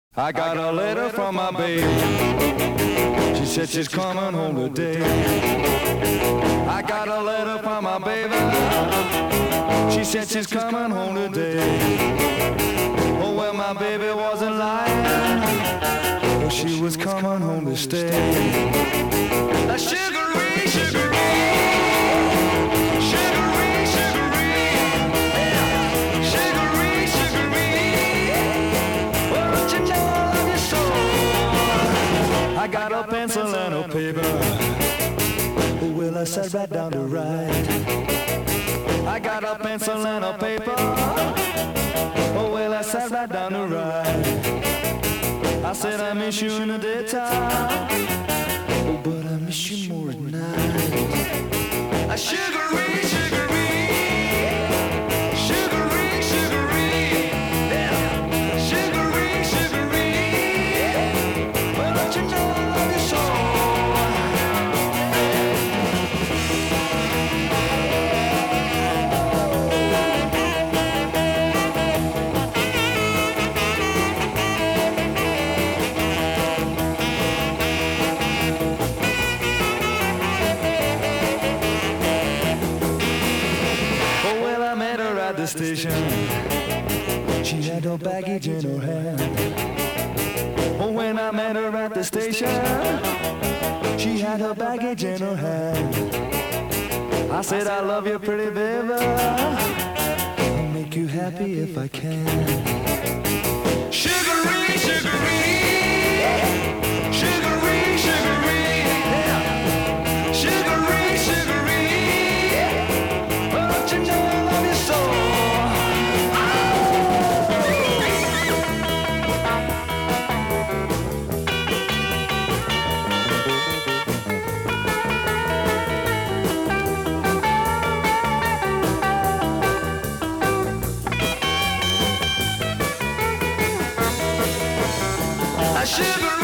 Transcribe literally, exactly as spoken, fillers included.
I got a letter from my baby. She said she's coming home today. I got a letter from my baby. She said she's coming home today. Oh, well, my baby wasn't lying. Oh, she was coming home to stay. That sugary, sugary. I got a pencil and a paper. Oh, well, I sat right down to write. I got a pencil and a paper. Oh, well, I sat right down to write. I said I miss you in the daytime. Oh, but I miss you more at night. A sugary, sugary. Sugary, sugary. Yeah. Sugary, sugary. Well, don't you know? At the station, she had her baggage in her hand. Oh, when I met her at the station, she had her baggage in her hand. I said, I love you, pretty baby. I'll make you happy if I can. Sugary, sugary. Sugary, sugary. Yeah. Sugary, sugary. Well, don't you know? Sugar